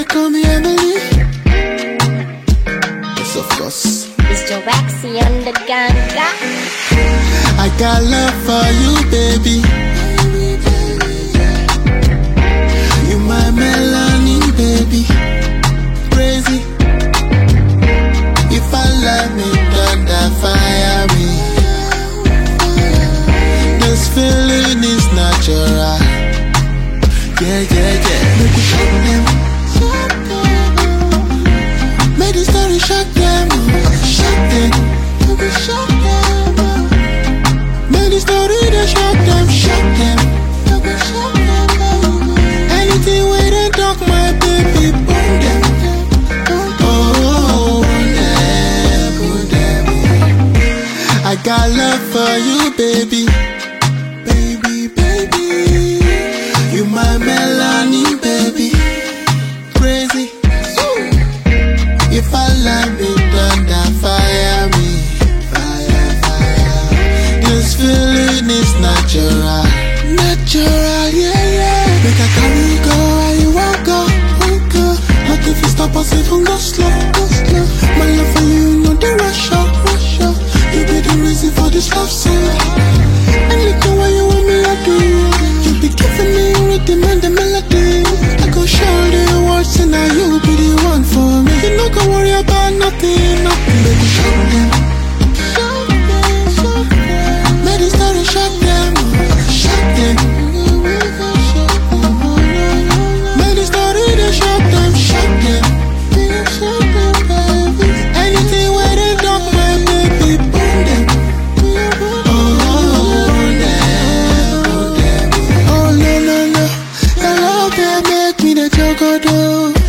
call me Emily. Yes, of course. It's Joe Waxy on the ganga. I got love for you, baby. You my melanin, baby. Crazy. If I love me, thunder fire me. This feeling is natural. Yeah, yeah, yeah. Make me shock them. Make the story shock them. Shock them. Make me shock them. Make the story they shock them. Shock them. Make me shock them. Anything where they talk, my baby, burn them. Oh, burn them. I got love for you, baby. You my melanin, baby. Crazy. If I love me, thunder fire me. Fire, fire. This feeling is natural. Natural, yeah, yeah. Make I carry go where you want go, go. Not if you stop us, even go slow, go slow. My love for you, no the rush up, rush up. You be the reason for this love song. And look at what you want me to do. You be giving me rhythm and the melody. I go show the words and now you be the one for me. You no go worry about nothing, nothing. Baby, show them. Show them, show them. Make the story shock them. Shock them. Make the story they shock them. Shock them. Anything where they talk, my baby, burn them. Oh no no no, your love they make me the chocolate.